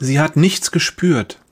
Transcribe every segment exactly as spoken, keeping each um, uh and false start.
Sie hat nichts gespürt.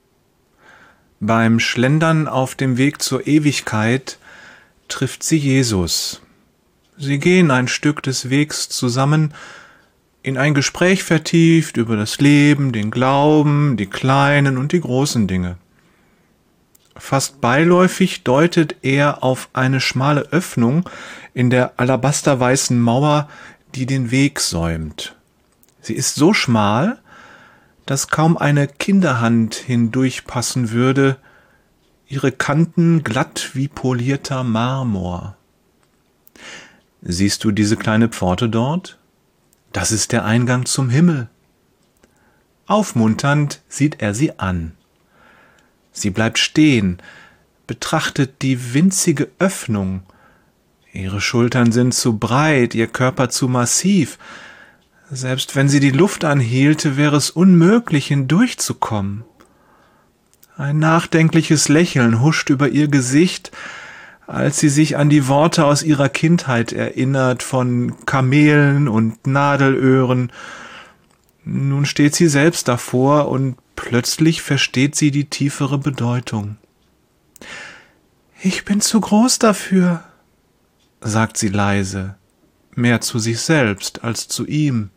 Beim Schlendern auf dem Weg zur Ewigkeit trifft sie Jesus. Sie gehen ein Stück des Wegs zusammen, in ein Gespräch vertieft über das Leben, den Glauben, die kleinen und die großen Dinge. Fast beiläufig deutet er auf eine schmale Öffnung in der alabasterweißen Mauer, die den Weg säumt. Sie ist so schmal, dass kaum eine Kinderhand hindurchpassen würde, ihre Kanten glatt wie polierter Marmor. Siehst du diese kleine Pforte dort? Das ist der Eingang zum Himmel. Aufmunternd sieht er sie an. Sie bleibt stehen, betrachtet die winzige Öffnung. Ihre Schultern sind zu breit, ihr Körper zu massiv. Selbst wenn sie die Luft anhielte, wäre es unmöglich, hindurchzukommen. Ein nachdenkliches Lächeln huscht über ihr Gesicht, als sie sich an die Worte aus ihrer Kindheit erinnert von Kamelen und Nadelöhren. Nun steht sie selbst davor und plötzlich versteht sie die tiefere Bedeutung. »Ich bin zu groß dafür«, sagt sie leise, mehr zu sich selbst als zu ihm.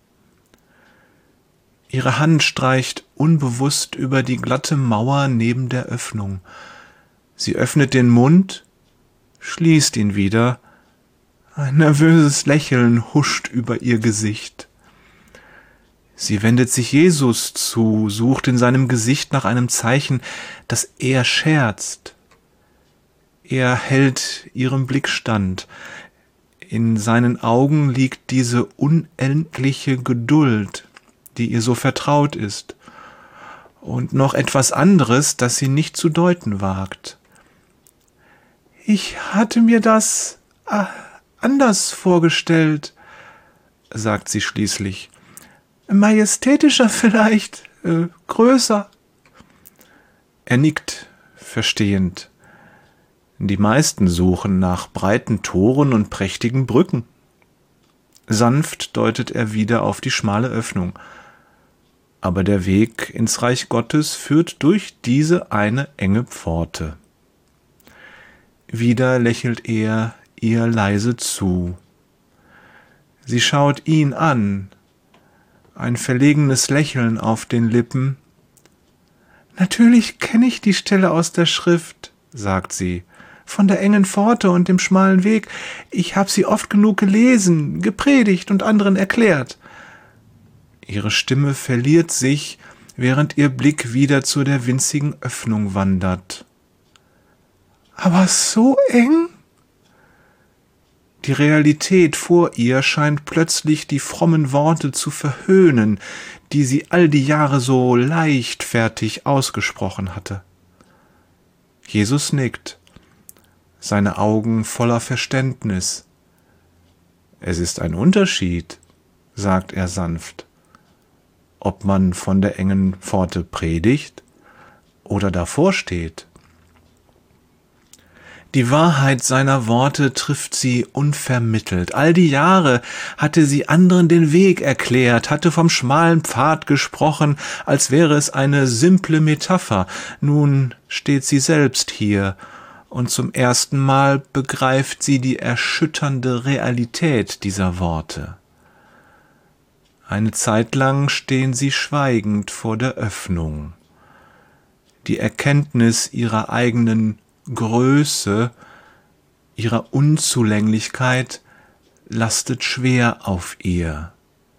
Ihre Hand streicht unbewusst über die glatte Mauer neben der Öffnung. Sie öffnet den Mund, schließt ihn wieder. Ein nervöses Lächeln huscht über ihr Gesicht. Sie wendet sich Jesus zu, sucht in seinem Gesicht nach einem Zeichen, dass er scherzt. Er hält ihrem Blick stand. In seinen Augen liegt diese unendliche Geduld, die ihr so vertraut ist, und noch etwas anderes, das sie nicht zu deuten wagt. »Ich hatte mir das äh, anders vorgestellt«, sagt sie schließlich. »Majestätischer vielleicht, äh, größer.« Er nickt, verstehend. Die meisten suchen nach breiten Toren und prächtigen Brücken. Sanft deutet er wieder auf die schmale Öffnung. Aber der Weg ins Reich Gottes führt durch diese eine enge Pforte. Wieder lächelt er ihr leise zu. Sie schaut ihn an, ein verlegenes Lächeln auf den Lippen. »Natürlich kenne ich die Stelle aus der Schrift«, sagt sie, »von der engen Pforte und dem schmalen Weg. Ich habe sie oft genug gelesen, gepredigt und anderen erklärt.« Ihre Stimme verliert sich, während ihr Blick wieder zu der winzigen Öffnung wandert. »Aber so eng?« Die Realität vor ihr scheint plötzlich die frommen Worte zu verhöhnen, die sie all die Jahre so leichtfertig ausgesprochen hatte. Jesus nickt, seine Augen voller Verständnis. »Es ist ein Unterschied«, sagt er sanft, »ob man von der engen Pforte predigt oder davor steht.« Die Wahrheit seiner Worte trifft sie unvermittelt. All die Jahre hatte sie anderen den Weg erklärt, hatte vom schmalen Pfad gesprochen, als wäre es eine simple Metapher. Nun steht sie selbst hier, und zum ersten Mal begreift sie die erschütternde Realität dieser Worte. Eine Zeit lang stehen sie schweigend vor der Öffnung. Die Erkenntnis ihrer eigenen Größe, ihrer Unzulänglichkeit lastet schwer auf ihr.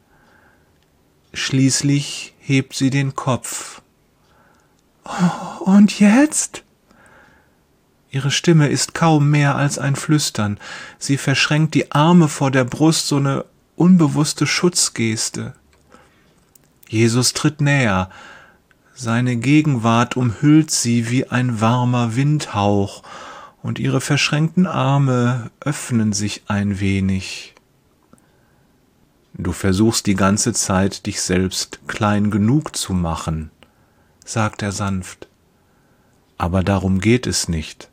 Schließlich hebt sie den Kopf. »Oh, und jetzt?« Ihre Stimme ist kaum mehr als ein Flüstern. Sie verschränkt die Arme vor der Brust, so eine unbewusste Schutzgeste. Jesus tritt näher. Seine Gegenwart umhüllt sie wie ein warmer Windhauch, und ihre verschränkten Arme öffnen sich ein wenig. »Du versuchst die ganze Zeit, dich selbst klein genug zu machen«, sagt er sanft. »Aber darum geht es nicht.«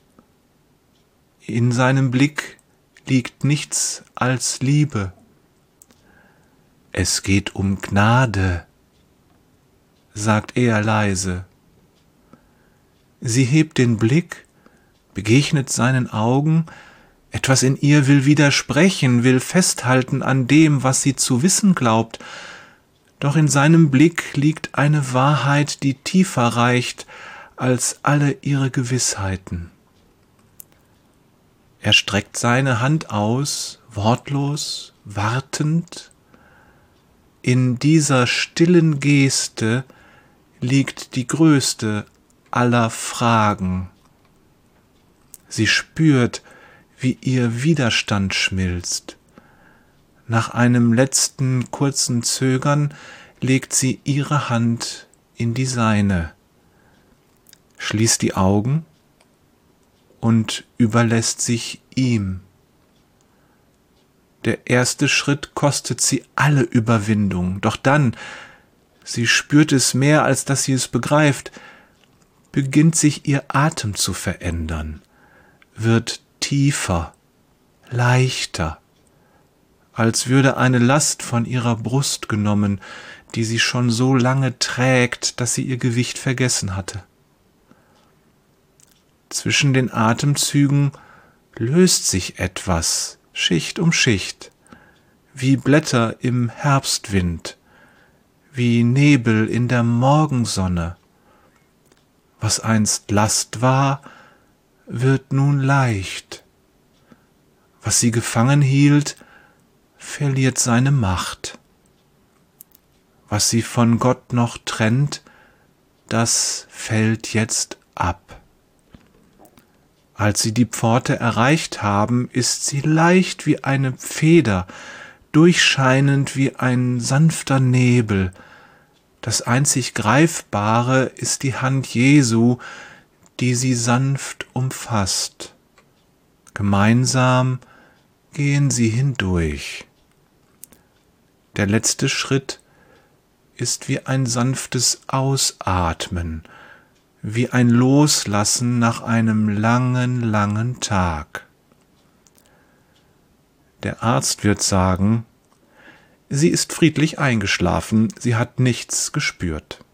In seinem Blick liegt nichts als Liebe. »Es geht um Gnade«, sagt er leise. Sie hebt den Blick, begegnet seinen Augen, etwas in ihr will widersprechen, will festhalten an dem, was sie zu wissen glaubt, doch in seinem Blick liegt eine Wahrheit, die tiefer reicht als alle ihre Gewissheiten. Er streckt seine Hand aus, wortlos, wartend. In dieser stillen Geste liegt die größte aller Fragen. Sie spürt, wie ihr Widerstand schmilzt. Nach einem letzten kurzen Zögern legt sie ihre Hand in die seine, schließt die Augen und überlässt sich ihm. Der erste Schritt kostet sie alle Überwindung, doch dann, sie spürt es mehr, als dass sie es begreift, beginnt sich ihr Atem zu verändern, wird tiefer, leichter, als würde eine Last von ihrer Brust genommen, die sie schon so lange trägt, dass sie ihr Gewicht vergessen hatte. Zwischen den Atemzügen löst sich etwas, Schicht um Schicht, wie Blätter im Herbstwind, wie Nebel in der Morgensonne. Was einst Last war, wird nun leicht. Was sie gefangen hielt, verliert seine Macht. Was sie von Gott noch trennt, das fällt jetzt ab. Als sie die Pforte erreicht haben, ist sie leicht wie eine Feder, durchscheinend wie ein sanfter Nebel. Das einzig Greifbare ist die Hand Jesu, die sie sanft umfasst. Gemeinsam gehen sie hindurch. Der letzte Schritt ist wie ein sanftes Ausatmen, wie ein Loslassen nach einem langen, langen Tag. Der Arzt wird sagen, sie ist friedlich eingeschlafen, sie hat nichts gespürt.